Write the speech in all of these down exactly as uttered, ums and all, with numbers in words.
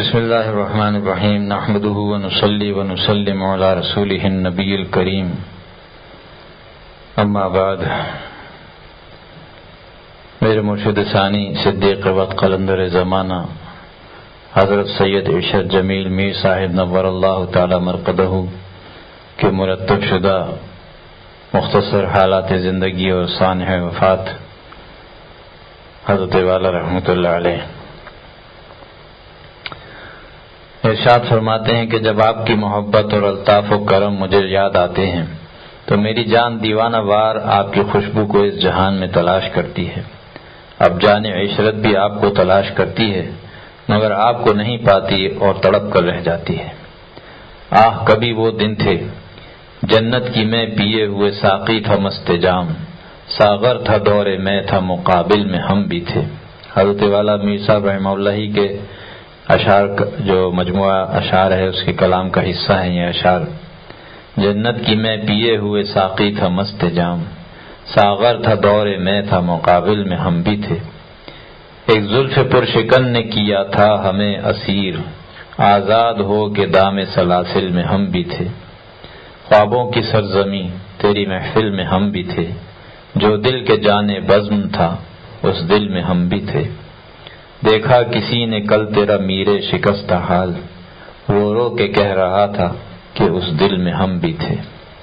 بسم اللہ الرحمن الرحیم نحمده ونصلی ونسلم علی رسوله النبی الکریم اما بعد. میرے مرشد ثانی صدیق وقت قلندر زمانہ حضرت سید ارشد جمیل میر صاحب نور اللہ تعالی مرقدہ کے مرتب شدہ مختصر حالات زندگی اور سانحہ وفات حضرت والا رحمۃ اللہ علیہ ارشاد فرماتے ہیں کہ جب آپ کی محبت اور الطاف و کرم مجھے یاد آتے ہیں تو میری جان دیوانہ وار آپ کی خوشبو کو اس جہان میں تلاش کرتی ہے. اب جان عشرت بھی آپ کو تلاش کرتی ہے مگر آپ کو نہیں پاتی اور تڑپ کر رہ جاتی ہے. آہ کبھی وہ دن تھے جنت کی میں پیے ہوئے ساقی تھا مست جام، ساغر تھا دور میں تھا مقابل میں ہم بھی تھے. حضرت والا میر صاحب رحمہ اللہ کے اشعار جو مجموعہ اشعار ہے اس کے کلام کا حصہ ہے یہ اشعار. جنت کی میں پیے ہوئے ساقی تھا مست جام، ساغر تھا دور میں تھا مقابل میں ہم بھی تھے. ایک زلف پرشکن نے کیا تھا ہمیں اسیر، آزاد ہو کے دام سلاسل میں ہم بھی تھے. خوابوں کی سرزمی تیری محفل میں ہم بھی تھے، جو دل کے جانے بزم تھا اس دل میں ہم بھی تھے. دیکھا کسی نے کل تیرا میرے شکستہ حال، رو رو کے کہہ رہا تھا کہ اس دل میں ہم بھی تھے.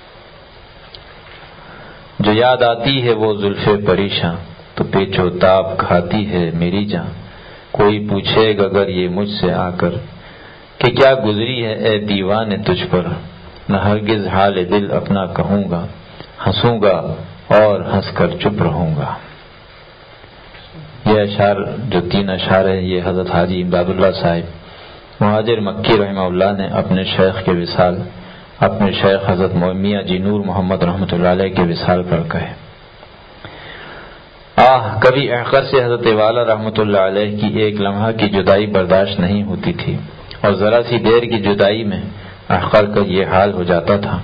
جو یاد آتی ہے وہ زلف پریشاں تو پیچ و تاب کھاتی ہے میری جان. کوئی پوچھے گا اگر یہ مجھ سے آ کر کہ کیا گزری ہے اے دیوانے تجھ پر، نہ ہرگز حال دل اپنا کہوں گا، ہنسوں گا اور ہنس کر چپ رہوں گا. یہ اشعار جو تین اشعار ہیں یہ حضرت حاجی امداد اللہ صاحب مہاجر مکی رحمہ اللہ نے اپنے شیخ کے وصال اپنے شیخ حضرت میاں جی نور محمد رحمۃ اللہ علیہ کے وصال پر کہے. آہ کبھی احقر سے حضرت والا رحمۃ اللہ علیہ کی ایک لمحہ کی جدائی برداشت نہیں ہوتی تھی اور ذرا سی دیر کی جدائی میں احقر کا یہ حال ہو جاتا تھا.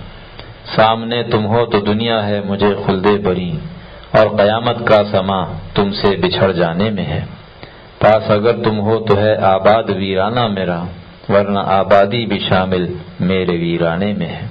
سامنے تم ہو تو دنیا ہے مجھے خلدے بری، اور قیامت کا سما تم سے بچھڑ جانے میں ہے. پاس اگر تم ہو تو ہے آباد ویرانہ میرا، ورنہ آبادی بھی شامل میرے ویرانے میں ہے.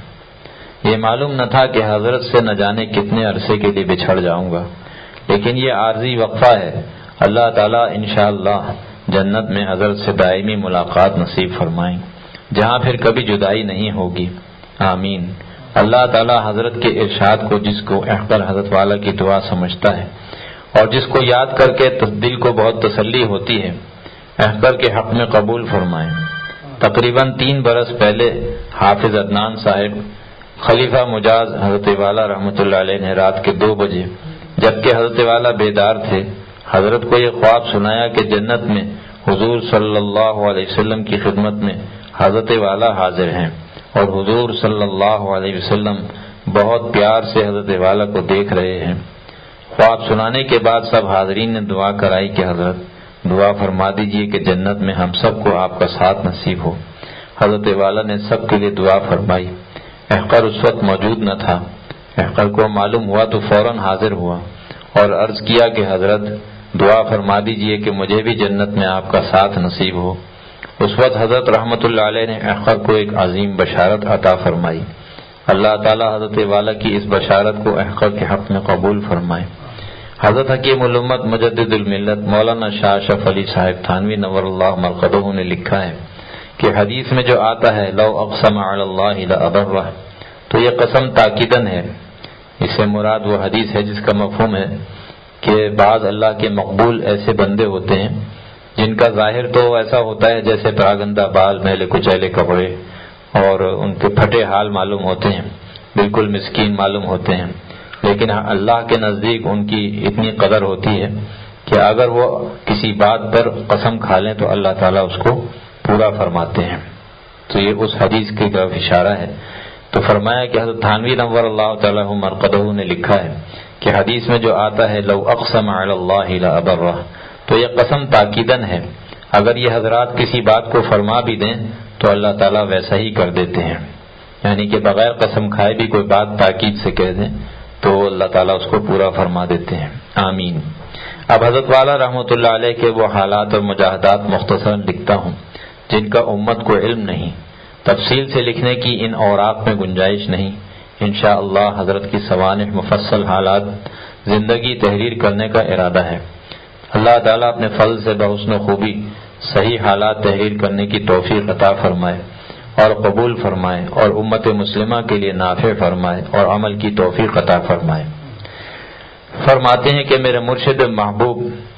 یہ معلوم نہ تھا کہ حضرت سے نہ جانے کتنے عرصے کے لیے بچھڑ جاؤں گا، لیکن یہ عارضی وقفہ ہے. اللہ تعالیٰ انشاءاللہ جنت میں حضرت سے دائمی ملاقات نصیب فرمائیں جہاں پھر کبھی جدائی نہیں ہوگی. آمین. اللہ تعالیٰ حضرت کے ارشاد کو جس کو احقر حضرت والا کی دعا سمجھتا ہے اور جس کو یاد کر کے دل کو بہت تسلی ہوتی ہے احقر کے حق میں قبول فرمائیں. تقریباً تین برس پہلے حافظ عدنان صاحب خلیفہ مجاز حضرت والا رحمۃ اللہ علیہ نے رات کے دو بجے جبکہ حضرت والا بیدار تھے حضرت کو یہ خواب سنایا کہ جنت میں حضور صلی اللہ علیہ وسلم کی خدمت میں حضرت والا حاضر ہیں اور حضور صلی اللہ علیہ وسلم بہت پیار سے حضرت والا کو دیکھ رہے ہیں. خواب سنانے کے بعد سب حاضرین نے دعا کرائی کہ حضرت دعا فرما دیجئے کہ جنت میں ہم سب کو آپ کا ساتھ نصیب ہو. حضرت والا نے سب کے لیے دعا فرمائی. احقر اس وقت موجود نہ تھا. احقر کو معلوم ہوا تو فوراً حاضر ہوا اور عرض کیا کہ حضرت دعا فرما دیجئے کہ مجھے بھی جنت میں آپ کا ساتھ نصیب ہو. اس وقت حضرت رحمۃ اللہ علیہ نے احقر کو ایک عظیم بشارت عطا فرمائی. اللہ تعالی حضرت والا کی اس بشارت کو احقر کے حق میں قبول فرمائے. حضرت حکیم الامت مجدد الملت مولانا شاہ اشرف علی صاحب تھانوی نور اللہ مرقدہ نے لکھا ہے کہ حدیث میں جو آتا ہے لو اقسم علی اللہ لابرہ، تو یہ قسم تاکیدن ہے. اس سے مراد وہ حدیث ہے جس کا مفہوم ہے کہ بعض اللہ کے مقبول ایسے بندے ہوتے ہیں جن کا ظاہر تو ایسا ہوتا ہے جیسے پراگندہ بال، میلے کچیلے کپڑے اور ان کے پھٹے حال معلوم ہوتے ہیں، بالکل مسکین معلوم ہوتے ہیں، لیکن اللہ کے نزدیک ان کی اتنی قدر ہوتی ہے کہ اگر وہ کسی بات پر قسم کھا لیں تو اللہ تعالیٰ اس کو پورا فرماتے ہیں. تو یہ اس حدیث کی طرف اشارہ ہے. تو فرمایا کہ حضرت تھانوی نور اللہ تعالیٰ مرقدہ نے لکھا ہے کہ حدیث میں جو آتا ہے لو اقسم علی اللہ لابرہ، تو یہ قسم تاکیدن ہے. اگر یہ حضرات کسی بات کو فرما بھی دیں تو اللہ تعالیٰ ویسا ہی کر دیتے ہیں، یعنی کہ بغیر قسم کھائے بھی کوئی بات تاکید سے کہہ دیں تو اللہ تعالیٰ اس کو پورا فرما دیتے ہیں. آمین. اب حضرت والا رحمۃ اللہ علیہ کے وہ حالات اور مجاہدات مختصر لکھتا ہوں جن کا امت کو علم نہیں، تفصیل سے لکھنے کی ان اوراق میں گنجائش نہیں۔ انشاءاللہ حضرت کی سوانح مفصل حالات زندگی تحریر کرنے کا ارادہ ہے۔ اللہ تعالیٰ اپنے فضل سے بحسن و خوبی صحیح حالات تحریر کرنے کی توفیق عطا فرمائے اور قبول فرمائے اور امت مسلمہ کے لیے نافع فرمائے اور عمل کی توفیق عطا فرمائے۔ فرماتے ہیں کہ میرے مرشد محبوب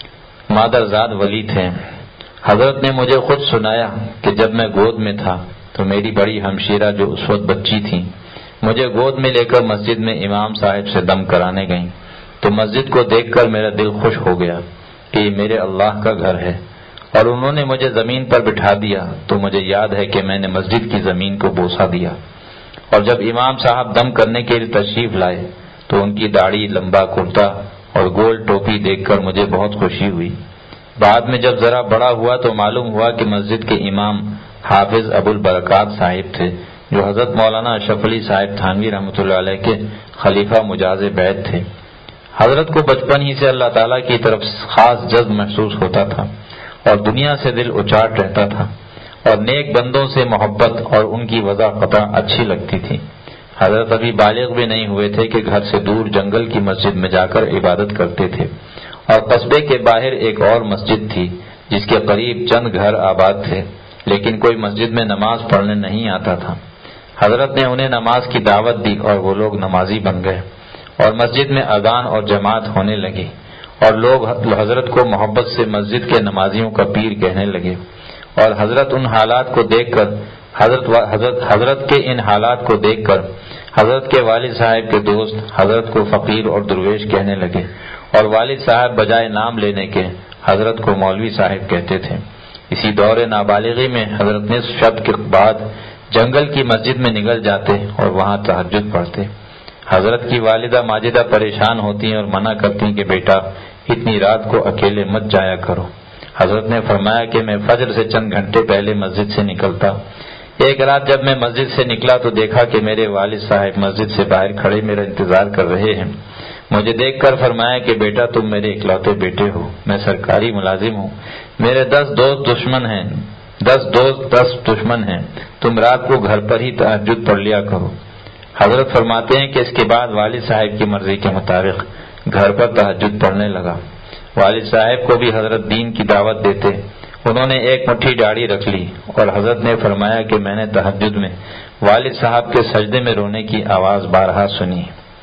مادرزاد ولی تھے۔ حضرت نے مجھے خود سنایا کہ جب میں گود میں تھا تو میری بڑی ہمشیرہ جو اس وقت بچی تھی مجھے گود میں لے کر مسجد میں امام صاحب سے دم کرانے گئیں، تو مسجد کو دیکھ کر میرا دل خوش ہو گیا کہ یہ میرے اللہ کا گھر ہے، اور انہوں نے مجھے زمین پر بٹھا دیا تو مجھے یاد ہے کہ میں نے مسجد کی زمین کو بوسہ دیا، اور جب امام صاحب دم کرنے کے لیے تشریف لائے تو ان کی داڑھی، لمبا کرتا اور گول ٹوپی دیکھ کر مجھے بہت خوشی ہوئی۔ بعد میں جب ذرا بڑا ہوا تو معلوم ہوا کہ مسجد کے امام حافظ ابو البرکات صاحب تھے، جو حضرت مولانا اشرف علی صاحب تھانوی رحمۃ اللہ علیہ کے خلیفہ مجاز بیعت تھے۔ حضرت کو بچپن ہی سے اللہ تعالیٰ کی طرف خاص جذب محسوس ہوتا تھا اور دنیا سے دل اچاٹ رہتا تھا، اور نیک بندوں سے محبت اور ان کی وضع قطع اچھی لگتی تھی۔ حضرت ابھی بالغ بھی نہیں ہوئے تھے کہ گھر سے دور جنگل کی مسجد میں جا کر عبادت کرتے تھے، اور قصبے کے باہر ایک اور مسجد تھی جس کے قریب چند گھر آباد تھے، لیکن کوئی مسجد میں نماز پڑھنے نہیں آتا تھا۔ حضرت نے انہیں نماز کی دعوت دی اور وہ لوگ نمازی بن گئے، اور مسجد میں اذان اور جماعت ہونے لگی، اور لوگ حضرت کو محبت سے مسجد کے نمازیوں کا پیر کہنے لگے۔ اور حضرت ان حالات کو دیکھ کر حضرت حضرت حضرت کے ان حالات کو دیکھ کر حضرت کے والد صاحب کے دوست حضرت کو فقیر اور درویش کہنے لگے، اور والد صاحب بجائے نام لینے کے حضرت کو مولوی صاحب کہتے تھے۔ اسی دور نابالغی میں حضرت نصف شب کے بعد جنگل کی مسجد میں نکل جاتے اور وہاں تہجد پڑھتے۔ حضرت کی والدہ ماجدہ پریشان ہوتی اور منع کرتی کہ بیٹا اتنی رات کو اکیلے مت جایا کرو۔ حضرت نے فرمایا کہ میں فجر سے چند گھنٹے پہلے مسجد سے نکلتا۔ ایک رات جب میں مسجد سے نکلا تو دیکھا کہ میرے والد صاحب مسجد سے باہر کھڑے میرا انتظار کر رہے ہیں۔ مجھے دیکھ کر فرمایا کہ بیٹا تم میرے اکلوتے بیٹے ہو، میں سرکاری ملازم ہوں، میرے دس دوست دشمن ہیں دس دوست دس دشمن ہیں، تم رات کو گھر پر ہی تہجد پڑھ لیا کرو۔ حضرت فرماتے ہیں کہ اس کے بعد والد صاحب کی مرضی کے مطابق گھر پر تہجد پڑھنے لگا۔ والد صاحب کو بھی حضرت دین کی دعوت دیتے، انہوں نے ایک مٹھی داڑھی رکھ لی، اور حضرت نے فرمایا کہ میں نے تہجد میں والد صاحب کے سجدے میں رونے کی آواز بارہا سنی۔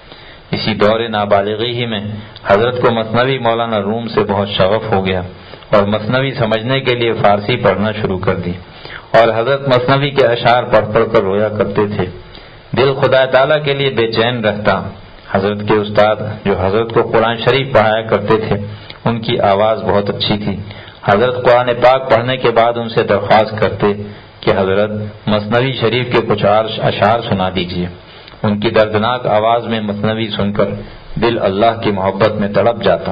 اسی دور نابالغی ہی میں حضرت کو مثنوی مولانا روم سے بہت شغف ہو گیا اور مثنوی سمجھنے کے لیے فارسی پڑھنا شروع کر دی، اور حضرت مثنوی کے اشعار پڑھ پڑھ کر رویا کرتے تھے۔ دل خدا تعالیٰ کے لیے بے چین رہتا۔ حضرت کے استاد جو حضرت کو قرآن شریف پڑھایا کرتے تھے ان کی آواز بہت اچھی تھی۔ حضرت قرآن پاک پڑھنے کے بعد ان سے درخواست کرتے کہ حضرت مثنوی شریف کے کچھ اشعار سنا دیجیے۔ ان کی دردناک آواز میں مثنوی سن کر دل اللہ کی محبت میں تڑپ جاتا۔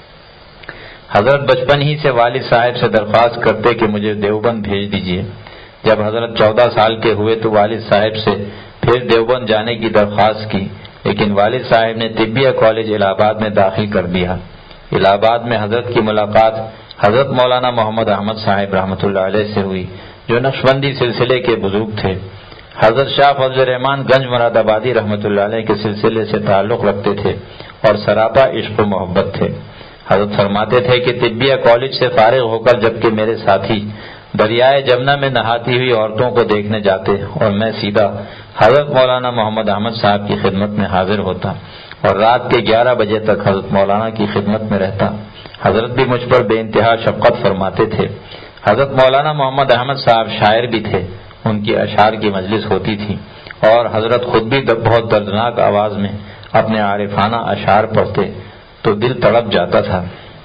حضرت بچپن ہی سے والد صاحب سے درخواست کرتے کہ مجھے دیوبند بھیج دیجیے۔ جب حضرت چودہ سال کے ہوئے تو والد صاحب سے پھر دیوبند جانے کی درخواست کی، لیکن والد صاحب نے طبیہ کالج الہ آباد میں داخل کر دیا۔ الہ آباد میں حضرت کی ملاقات حضرت مولانا محمد احمد صاحب رحمۃ اللہ علیہ سے ہوئی، جو نقشبندی سلسلے کے بزرگ تھے۔ حضرت شاہ فضل الرحمان گنج مراد آبادی رحمۃ اللہ علیہ کے سلسلے سے تعلق رکھتے تھے اور سراپا عشق و محبت تھے۔ حضرت فرماتے تھے کہ طبیہ کالج سے فارغ ہو کر جبکہ میرے ساتھی دریائے جمنا میں نہاتی ہوئی عورتوں کو دیکھنے جاتے اور میں سیدھا حضرت مولانا محمد احمد صاحب کی خدمت میں حاضر ہوتا اور رات کے گیارہ بجے تک حضرت مولانا کی خدمت میں رہتا۔ حضرت بھی مجھ پر بے انتہا شفقت فرماتے تھے۔ حضرت مولانا محمد احمد صاحب شاعر بھی تھے، ان کی اشعار کی مجلس ہوتی تھی، اور حضرت خود بھی بہت دردناک آواز میں اپنے عارفانہ اشعار پڑھتے تو دل تڑپ جاتا تھا۔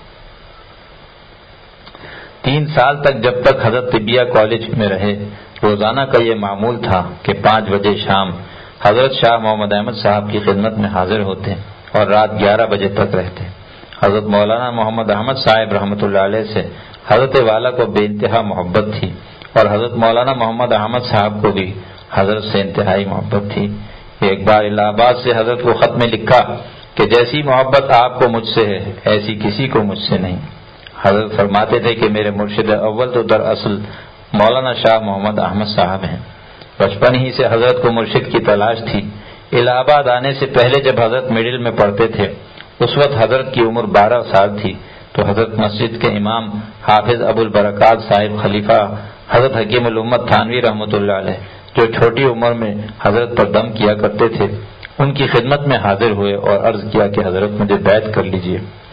تین سال تک جب تک حضرت طبیہ کالج میں رہے، روزانہ کا یہ معمول تھا کہ پانچ بجے شام حضرت شاہ محمد احمد صاحب کی خدمت میں حاضر ہوتے اور رات گیارہ بجے تک رہتے۔ حضرت مولانا محمد احمد صاحب رحمۃ اللہ علیہ سے حضرت والا کو بے انتہا محبت تھی، اور حضرت مولانا محمد احمد صاحب کو بھی حضرت سے انتہائی محبت تھی۔ ایک بار الہ آباد سے حضرت کو خط میں لکھا کہ جیسی محبت آپ کو مجھ سے ہے ایسی کسی کو مجھ سے نہیں۔ حضرت فرماتے تھے کہ میرے مرشد اول تو دراصل مولانا شاہ محمد احمد صاحب ہیں۔ بچپن ہی سے حضرت کو مرشد کی تلاش تھی۔ الہ آباد آنے سے پہلے جب حضرت مڈل میں پڑھتے تھے اس وقت حضرت کی عمر بارہ سال تھی، تو حضرت مسجد کے امام حافظ ابو البرکات صاحب خلیفہ حضرت حکیم الامت تھانوی رحمۃ اللہ علیہ، جو چھوٹی عمر میں حضرت پر دم کیا کرتے تھے، ان کی خدمت میں حاضر ہوئے اور عرض کیا کہ حضرت مجھے بیعت کر لیجیے۔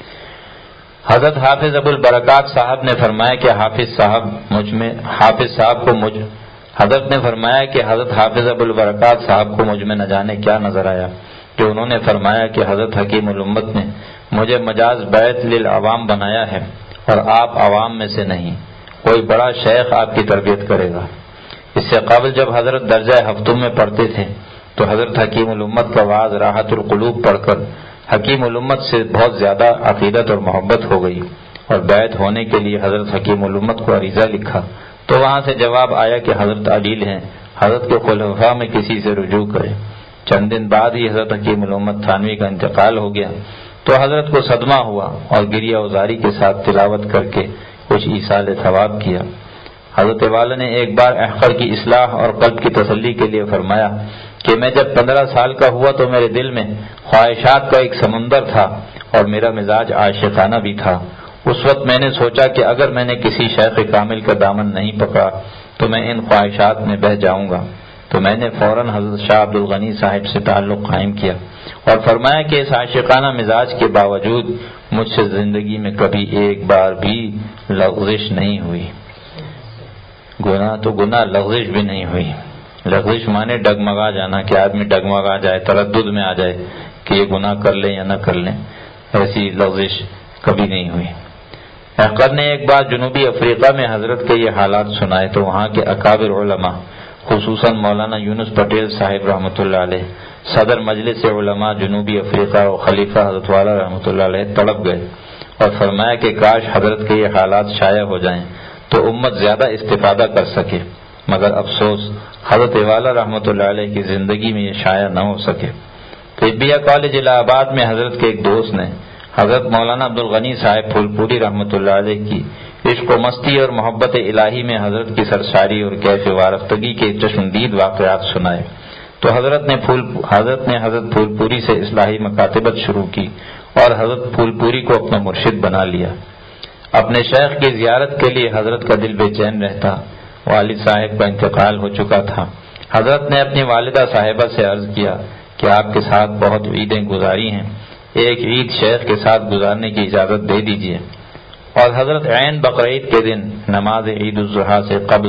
حضرت حافظ ابو البرکات صاحب نے فرمایا کہ حافظ صاحب مجھ میں حافظ صاحب کو مجھ حضرت نے فرمایا کہ حضرت حافظ ابو البرکات صاحب کو مجھ میں نہ جانے کیا نظر آیا کہ انہوں نے فرمایا کہ حضرت حکیم الامت نے مجھے مجاز بیعت للعوام بنایا ہے اور آپ عوام میں سے نہیں، کوئی بڑا شیخ آپ کی تربیت کرے گا۔ اس سے قبل جب حضرت درجہ ہفتوں میں پڑھتے تھے تو حضرت حکیم الامت کا واعظ راحت القلوب پڑھ کر حکیم الامت سے بہت زیادہ عقیدت اور محبت ہو گئی اور بیعت ہونے کے لیے حضرت حکیم الامت کو عریضہ لکھا تو وہاں سے جواب آیا کہ حضرت علیل ہیں، حضرت کے خلفاء میں کسی سے رجوع کرے۔ چند دن بعد ہی حضرت حکیم الامت تھانوی کا انتقال ہو گیا تو حضرت کو صدمہ ہوا اور گریہ وزاری کے ساتھ تلاوت کر کے کچھ ایصال ثواب کیا۔ حضرت والا نے ایک بار احقر کی اصلاح اور قلب کی تسلی کے لیے فرمایا کہ میں جب پندرہ سال کا ہوا تو میرے دل میں خواہشات کا ایک سمندر تھا اور میرا مزاج عاشقانہ بھی تھا۔ اس وقت میں نے سوچا کہ اگر میں نے کسی شیخ کامل کا دامن نہیں پکڑا تو میں ان خواہشات میں بہہ جاؤں گا، تو میں نے فوراً حضرت شاہ عبد الغنی صاحب سے تعلق قائم کیا اور فرمایا کہ اس عاشقانہ مزاج کے باوجود مجھ سے زندگی میں کبھی ایک بار بھی لغزش نہیں ہوئی۔ گناہ تو گناہ، لغزش بھی نہیں ہوئی۔ لغزش مانے ڈگمگا جانا، کہ آدمی ڈگمگا جائے، تردد میں آ جائے کہ یہ گناہ کر لیں یا نہ کر لیں، ایسی لغزش کبھی نہیں ہوئی۔ احقر نے ایک بار جنوبی افریقہ میں حضرت کے یہ حالات سنائے تو وہاں کے اکابر علماء خصوصاً مولانا یونس پٹیل صاحب رحمۃ اللہ علیہ، صدر مجلس علماء جنوبی افریقہ اور خلیفہ حضرت والا رحمۃ اللہ علیہ تڑپ گئے اور فرمایا کہ کاش حضرت کے یہ حالات شائع ہو جائیں تو امت زیادہ استفادہ کر سکے، مگر افسوس حضرت والا رحمۃ اللہ علیہ کی زندگی میں یہ شائع نہ ہو سکے۔ طبیہ کالج الہ آباد میں حضرت کے ایک دوست نے حضرت مولانا عبد الغنی صاحب پھول پوری رحمۃ اللہ علیہ کی عشق و مستی اور محبت الہی میں حضرت کی سرشاری اور کیف وارفتگی کے چشمدید واقعات سنائے تو حضرت نے پھول حضرت نے حضرت پھول پوری سے اصلاحی مکاتبت شروع کی اور حضرت پھول پوری کو اپنا مرشد بنا لیا۔ اپنے شیخ کی زیارت کے لیے حضرت کا دل بے چین رہتا، والد صاحب کا انتقال ہو چکا تھا۔ حضرت نے اپنی والدہ صاحبہ سے عرض کیا کہ آپ کے ساتھ بہت عیدیں گزاری ہیں، ایک عید شیخ کے ساتھ گزارنے کی اجازت دے دیجیے۔ اور حضرت عین بقرعید کے دن نماز عید الاضحیٰ سے قبل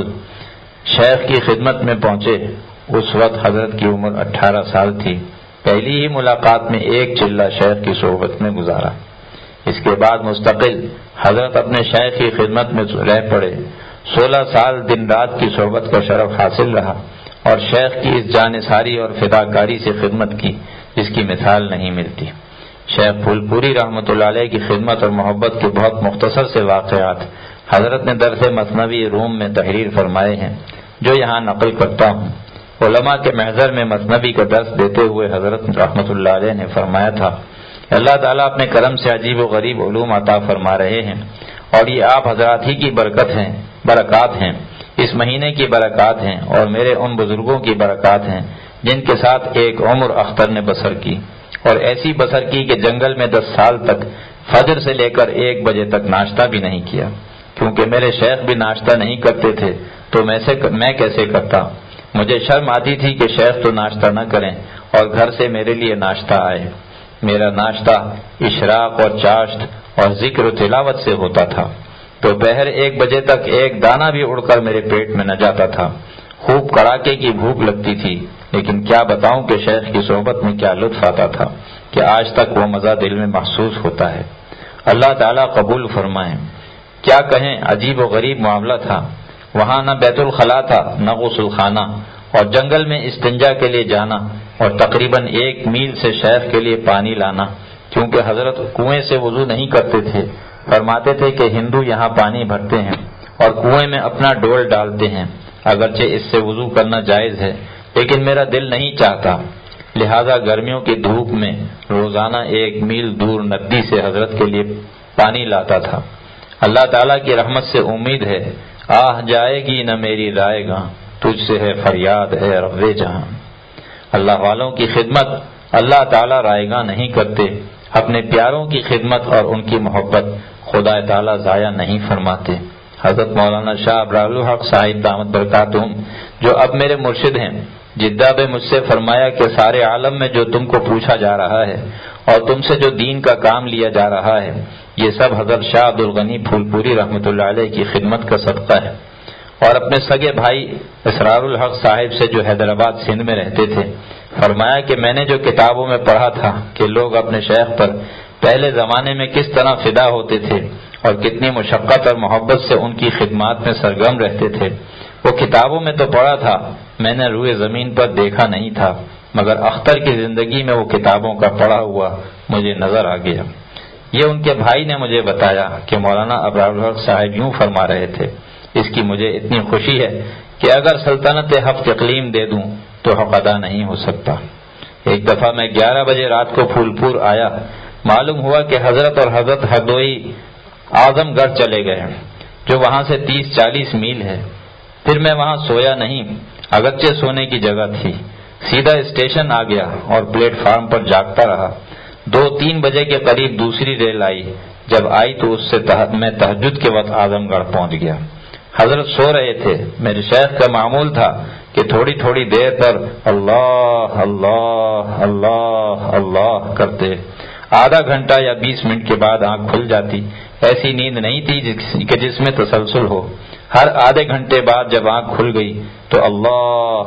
شیخ کی خدمت میں پہنچے۔ اس وقت حضرت کی عمر اٹھارہ سال تھی۔ پہلی ہی ملاقات میں ایک چلہ شیخ کی صحبت میں گزارا۔ اس کے بعد مستقل حضرت اپنے شیخ کی خدمت میں رہ پڑے۔ سولہ سال دن رات کی صحبت کا شرف حاصل رہا اور شیخ کی اس جانثاری اور فداکاری سے خدمت کی جس کی مثال نہیں ملتی۔ شیخ پھول پوری رحمۃ اللہ علیہ کی خدمت اور محبت کے بہت مختصر سے واقعات حضرت نے درس مثنوی روم میں تحریر فرمائے ہیں جو یہاں نقل کرتا ہوں۔ علماء کے محضر میں مثنوی کا درس دیتے ہوئے حضرت رحمۃ اللہ علیہ نے فرمایا تھا، اللہ تعالیٰ اپنے کرم سے عجیب و غریب علوم عطا فرما رہے ہیں اور یہ آپ حضرات ہی کی برکت ہیں برکات ہیں اس مہینے کی برکات ہیں اور میرے ان بزرگوں کی برکات ہیں جن کے ساتھ ایک عمر اختر نے بسر کی اور ایسی بسر کی کہ جنگل میں دس سال تک فجر سے لے کر ایک بجے تک ناشتہ بھی نہیں کیا، کیونکہ میرے شیخ بھی ناشتہ نہیں کرتے تھے تو میں سے میں کیسے کرتا۔ مجھے شرم آتی تھی کہ شیخ تو ناشتہ نہ کریں اور گھر سے میرے لیے ناشتہ آئے۔ میرا ناشتہ اشراق اور چاشت اور ذکر و تلاوت سے ہوتا تھا۔ دوپہر ایک بجے تک ایک دانہ بھی اڑ کر میرے پیٹ میں نہ جاتا تھا۔ خوب کڑاکے کی بھوک لگتی تھی، لیکن کیا بتاؤں کہ شیخ کی صحبت میں کیا لطف آتا تھا کہ آج تک وہ مزہ دل میں محسوس ہوتا ہے۔ اللہ تعالیٰ قبول فرمائے۔ کیا کہیں، عجیب و غریب معاملہ تھا۔ وہاں نہ بیت الخلا تھا نہ غسل خانہ اور جنگل میں استنجا کے لیے جانا اور تقریباً ایک میل سے شیخ کے لیے پانی لانا، کیونکہ حضرت کنویں سے وضو نہیں کرتے تھے۔ فرماتے تھے کہ ہندو یہاں پانی بھرتے ہیں اور کنویں میں اپنا ڈول ڈالتے ہیں، اگرچہ اس سے وضو کرنا جائز ہے لیکن میرا دل نہیں چاہتا، لہذا گرمیوں کی دھوپ میں روزانہ ایک میل دور ندی سے حضرت کے لیے پانی لاتا تھا۔ اللہ تعالیٰ کی رحمت سے امید ہے آہ جائے گی نہ میری رائے گاں، تجھ سے ہے فریاد ہے رب جہاں۔ اللہ والوں کی خدمت اللہ تعالیٰ رائے گاں نہیں کرتے، اپنے پیاروں کی خدمت اور ان کی محبت خدا تعالیٰ ضائع نہیں فرماتے۔ حضرت مولانا شاہ ابرار الحق صاحب دامت برکاتہم جو اب میرے مرشد ہیں، جدہ میں مجھ سے فرمایا کہ سارے عالم میں جو تم کو پوچھا جا رہا ہے اور تم سے جو دین کا کام لیا جا رہا ہے، یہ سب حضرت شاہ عبد الغنی پھول پوری رحمۃ اللہ علیہ کی خدمت کا صدقہ ہے۔ اور اپنے سگے بھائی اسرار الحق صاحب سے جو حیدرآباد سندھ میں رہتے تھے، فرمایا کہ میں نے جو کتابوں میں پڑھا تھا کہ لوگ اپنے شیخ پر پہلے زمانے میں کس طرح فدا ہوتے تھے اور کتنی مشقت اور محبت سے ان کی خدمات میں سرگرم رہتے تھے، وہ کتابوں میں تو پڑھا تھا، میں نے روئے زمین پر دیکھا نہیں تھا، مگر اختر کی زندگی میں وہ کتابوں کا پڑھا ہوا مجھے نظر آ گیا۔ یہ ان کے بھائی نے مجھے بتایا کہ مولانا ابرار الحق صاحب یوں فرما رہے تھے، اس کی مجھے اتنی خوشی ہے کہ اگر سلطنت ہفت اقلیم دے دوں تو حق ادا نہیں ہو سکتا۔ ایک دفعہ میں گیارہ بجے رات کو پھول پور آیا، معلوم ہوا کہ حضرت اور حضرت ہردوئی اعظم گڑھ چلے گئے جو وہاں سے تیس چالیس میل ہے۔ پھر میں وہاں سویا نہیں، اگرچہ سونے کی جگہ تھی، سیدھا اسٹیشن آ گیا اور پلیٹ فارم پر جاگتا رہا۔ دو تین بجے کے قریب دوسری ریل آئی، جب آئی تو اس سے میں تہجد کے وقت اعظم گڑھ پہنچ گیا۔ حضرت سو رہے تھے، میرے شیخ کا معمول تھا کہ تھوڑی تھوڑی دیر پر اللہ اللہ اللہ اللہ کرتے، آدھا گھنٹہ یا بیس منٹ کے بعد آنکھ کھل جاتی۔ ایسی نیند نہیں تھی کہ جس میں تسلسل ہو، ہر آدھے گھنٹے بعد جب آنکھ کھل گئی تو اللہ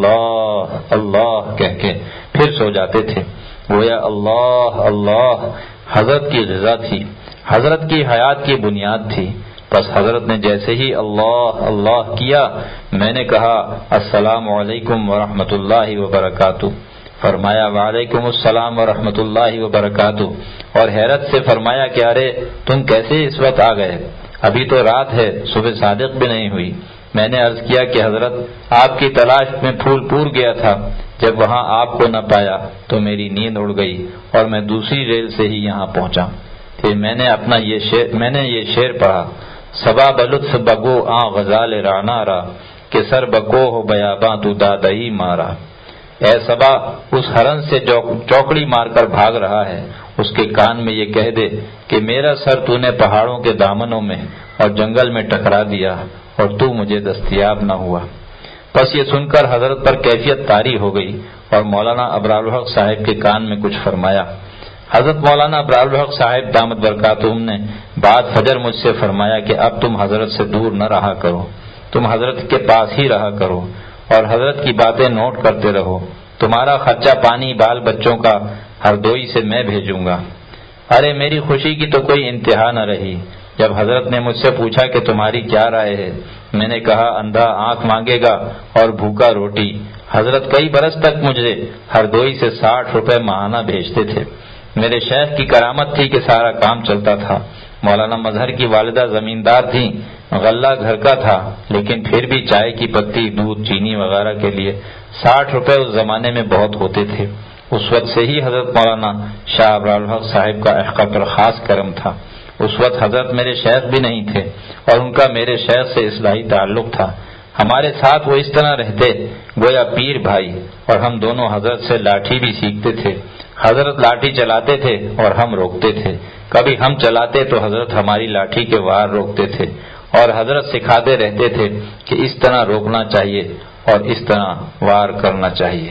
اللہ اللہ کہہ کے پھر سو جاتے تھے۔ گویا اللہ اللہ حضرت کی غذا تھی، حضرت کی حیات کی بنیاد تھی۔ بس حضرت نے جیسے ہی اللہ اللہ کیا، میں نے کہا السلام علیکم ورحمۃ اللہ وبرکاتہ، فرمایا وعلیکم السلام ورحمۃ اللہ وبرکاتہ، اور حیرت سے فرمایا کہ ارے تم کیسے اس وقت آ گئے؟ ابھی تو رات ہے، صبح صادق بھی نہیں ہوئی۔ میں نے عرض کیا کہ حضرت آپ کی تلاش میں پھول پور گیا تھا، جب وہاں آپ کو نہ پایا تو میری نیند اڑ گئی اور میں دوسری ریل سے ہی یہاں پہنچا۔ پھر میں نے اپنا یہ شعر میں نے یہ شعر پڑھا، صبا بلطف بگو آ غزال رانا را کہ سر بکو ہو بیاباں تو دادئی مارا۔ اے صبا اس ہرن سے چوکڑی مار کر بھاگ رہا ہے، اس کے کان میں یہ کہہ دے کہ میرا سر تو نے پہاڑوں کے دامنوں میں اور جنگل میں ٹکرا دیا اور تو مجھے دستیاب نہ ہوا۔ بس یہ سن کر حضرت پر کیفیت طاری ہو گئی اور مولانا ابرار الحق صاحب کے کان میں کچھ فرمایا۔ حضرت مولانا ابرار الحق صاحب دامت برکاتہم نے بعد فجر مجھ سے فرمایا کہ اب تم حضرت سے دور نہ رہا کرو، تم حضرت کے پاس ہی رہا کرو اور حضرت کی باتیں نوٹ کرتے رہو، تمہارا خرچہ پانی بال بچوں کا ہردوئی سے میں بھیجوں گا۔ ارے میری خوشی کی تو کوئی انتہا نہ رہی جب حضرت نے مجھ سے پوچھا کہ تمہاری کیا رائے ہے۔ میں نے کہا اندھا آنکھ مانگے گا اور بھوکا روٹی۔ حضرت کئی برس تک مجھے ہردوئی سے ساٹھ روپے ماہانہ بھیجتے تھے۔ میرے شیخ کی کرامت تھی کہ سارا کام چلتا تھا۔ مولانا مظہر کی والدہ زمیندار تھیں، غلہ گھر کا تھا، لیکن پھر بھی چائے کی پتی، دودھ، چینی وغیرہ کے لیے ساٹھ روپے اس زمانے میں بہت ہوتے تھے۔ اس وقت سے ہی حضرت مولانا شاہ ابرار الحق صاحب کا احقا پر خاص کرم تھا۔ اس وقت حضرت میرے شیخ بھی نہیں تھے اور ان کا میرے شیخ سے اصلاحی تعلق تھا۔ ہمارے ساتھ وہ اس طرح رہتے گویا پیر بھائی، اور ہم دونوں حضرت سے لاٹھی بھی سیکھتے تھے۔ حضرت لاٹھی چلاتے تھے اور ہم روکتے تھے، کبھی ہم چلاتے تو حضرت ہماری لاٹھی کے وار روکتے تھے، اور حضرت سکھاتے رہتے تھے کہ اس طرح روکنا چاہیے اور اس طرح وار کرنا چاہیے۔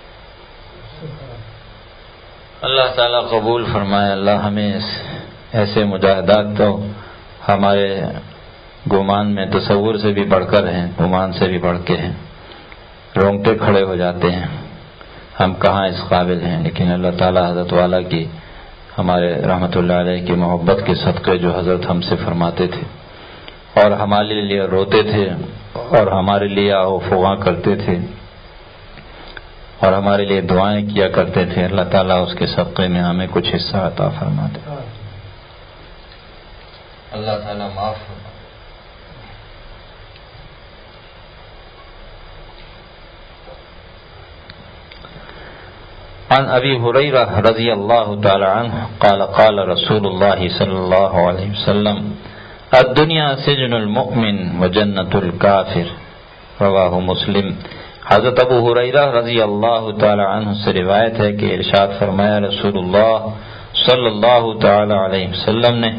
اللہ تعالیٰ قبول فرمائے۔ اللہ ہمیں ایسے مجاہدات تو ہمارے گمان میں تصور سے بھی بڑھ کر ہیں، گمان سے بھی بڑھ کے ہیں، رونگٹے کھڑے ہو جاتے ہیں۔ ہم کہاں اس قابل ہیں، لیکن اللہ تعالیٰ حضرت والا کی ہمارے رحمت اللہ علیہ کی محبت کے صدقے جو حضرت ہم سے فرماتے تھے اور ہمارے لیے روتے تھے اور ہمارے لیے آہو فغاں کرتے تھے اور ہمارے لیے دعائیں کیا کرتے تھے، اللہ تعالیٰ اس کے صدقے میں ہمیں کچھ حصہ عطا فرما دے۔ اللہ تعالیٰ معاف فرما۔ عن ابی ہریرہ رضی اللہ تعالی عنہ قال قال رسول اللہ صلی اللہ علیہ وسلم الدنیا سجن المؤمن و جنت الکافر، رواہ مسلم۔ حضرت ابو ہریرہ رضی اللہ تعالی عنہ سے روایت ہے کہ ارشاد فرمایا رسول اللہ صلی اللہ تعالی علیہ وسلم نے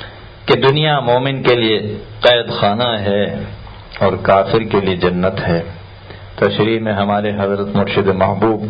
کہ دنیا مومن کے لیے قید خانہ ہے اور کافر کے لیے جنت ہے۔ تشریح میں ہمارے حضرت مرشد محبوب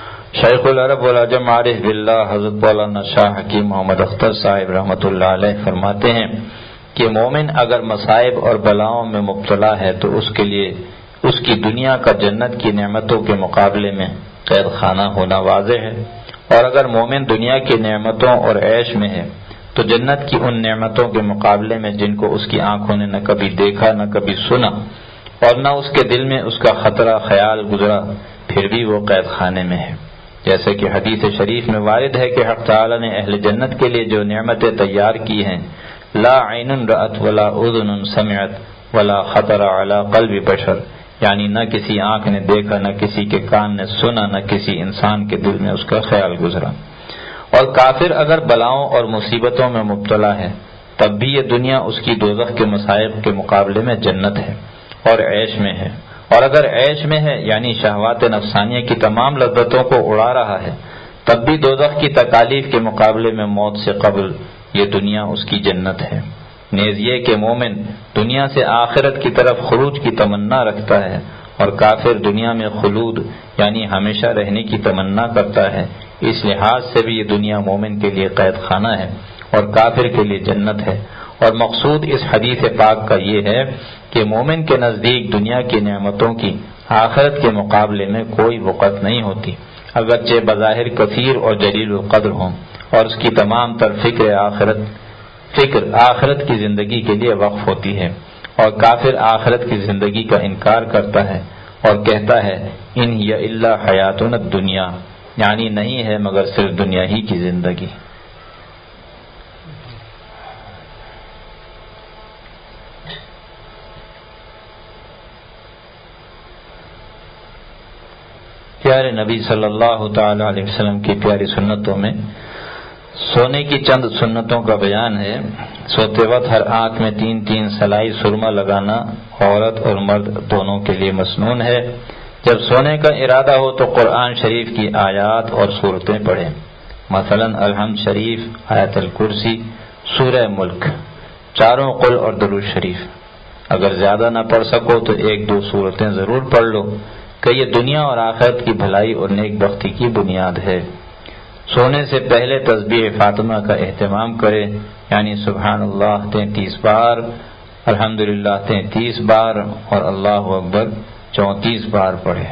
شیخ العرب والعجم عارف باللہ حضرت مولانا شاہ حکیم محمد اختر صاحب رحمۃ اللہ علیہ فرماتے ہیں کہ مومن اگر مصائب اور بلاؤں میں مبتلا ہے تو اس کے لیے اس کی دنیا کا جنت کی نعمتوں کے مقابلے میں قید خانہ ہونا واضح ہے، اور اگر مومن دنیا کی نعمتوں اور عیش میں ہے تو جنت کی ان نعمتوں کے مقابلے میں جن کو اس کی آنکھوں نے نہ کبھی دیکھا نہ کبھی سنا اور نہ اس کے دل میں اس کا خطرہ خیال گزرا، پھر بھی وہ قید خانے میں ہے۔ جیسے کہ حدیث شریف میں وارد ہے کہ حق تعالی نے اہل جنت کے لیے جو نعمتیں تیار کی ہیں، لا عین رأت ولا اذن سمعت ولا خطر علی قلب بشر، یعنی نہ کسی آنکھ نے دیکھا، نہ کسی کے کان نے سنا، نہ کسی انسان کے دل میں اس کا خیال گزرا۔ اور کافر اگر بلاؤں اور مصیبتوں میں مبتلا ہے تب بھی یہ دنیا اس کی دوزخ کے مصائب کے مقابلے میں جنت ہے اور عیش میں ہے، اور اگر عیش میں ہے یعنی شہوات نفسانیہ کی تمام لذتوں کو اڑا رہا ہے تب بھی دوزخ کی تکالیف کے مقابلے میں موت سے قبل یہ دنیا اس کی جنت ہے۔ نیز یہ کہ مومن دنیا سے آخرت کی طرف خروج کی تمنا رکھتا ہے اور کافر دنیا میں خلود یعنی ہمیشہ رہنے کی تمنا کرتا ہے، اس لحاظ سے بھی یہ دنیا مومن کے لیے قید خانہ ہے اور کافر کے لیے جنت ہے۔ اور مقصود اس حدیث پاک کا یہ ہے کہ مومن کے نزدیک دنیا کی نعمتوں کی آخرت کے مقابلے میں کوئی وقت نہیں ہوتی، اگرچہ بظاہر کثیر اور جلیل القدر ہوں، اور اس کی تمام تر فکر آخرت فکر آخرت کی زندگی کے لیے وقف ہوتی ہے، اور کافر آخرت کی زندگی کا انکار کرتا ہے اور کہتا ہے ان ہی الا حیاتنا الدنیا، یعنی نہیں ہے مگر صرف دنیا ہی کی زندگی۔ پیارے نبی صلی اللہ تعالی علیہ وسلم کی پیاری سنتوں میں سونے کی چند سنتوں کا بیان ہے۔ سوتے وقت ہر آنکھ میں تین تین سلائی سرما لگانا عورت اور مرد دونوں کے لیے مسنون ہے۔ جب سونے کا ارادہ ہو تو قرآن شریف کی آیات اور صورتیں پڑھیں، مثلا الحمد شریف، آیت الکرسی، سورہ ملک، چاروں قل اور درود شریف۔ اگر زیادہ نہ پڑھ سکو تو ایک دو صورتیں ضرور پڑھ لو کہ یہ دنیا اور آخرت کی بھلائی اور نیک بختی کی بنیاد ہے۔ سونے سے پہلے تسبیح فاطمہ کا اہتمام کرے، یعنی سبحان اللہ تینتیس بار، الحمدللہ تینتیس بار اور اللہ اکبر چونتیس بار پڑھے۔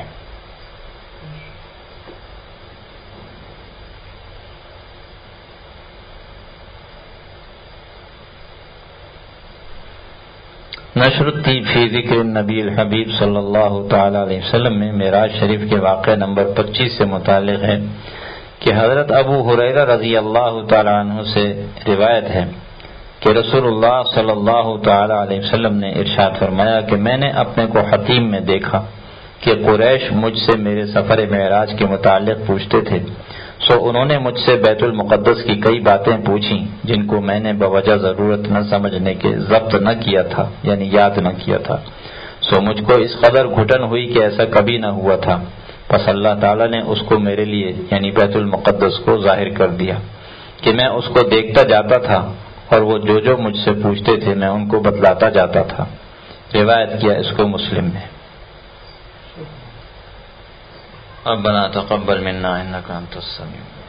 نشر الطیب فی ذکر النبی الحبیب صلی اللہ تعالی علیہ وسلم میں معراج شریف کے واقعہ نمبر پچیس سے متعلق ہے کہ حضرت ابو ہریرہ رضی اللہ تعالی عنہ سے روایت ہے کہ رسول اللہ صلی اللہ تعالی علیہ وسلم نے ارشاد فرمایا کہ میں نے اپنے کو حتیم میں دیکھا کہ قریش مجھ سے میرے سفر معراج کے متعلق پوچھتے تھے، سو انہوں نے مجھ سے بیت المقدس کی کئی باتیں پوچھیں جن کو میں نے بوجہ ضرورت نہ سمجھنے کے ضبط نہ کیا تھا، یعنی یاد نہ کیا تھا، سو مجھ کو اس قدر گھٹن ہوئی کہ ایسا کبھی نہ ہوا تھا۔ پس اللہ تعالیٰ نے اس کو میرے لیے یعنی بیت المقدس کو ظاہر کر دیا کہ میں اس کو دیکھتا جاتا تھا اور وہ جو جو مجھ سے پوچھتے تھے میں ان کو بتلاتا جاتا تھا۔ روایت کیا اس کو مسلم نے۔ ربنا تقبل منا انك انت السميع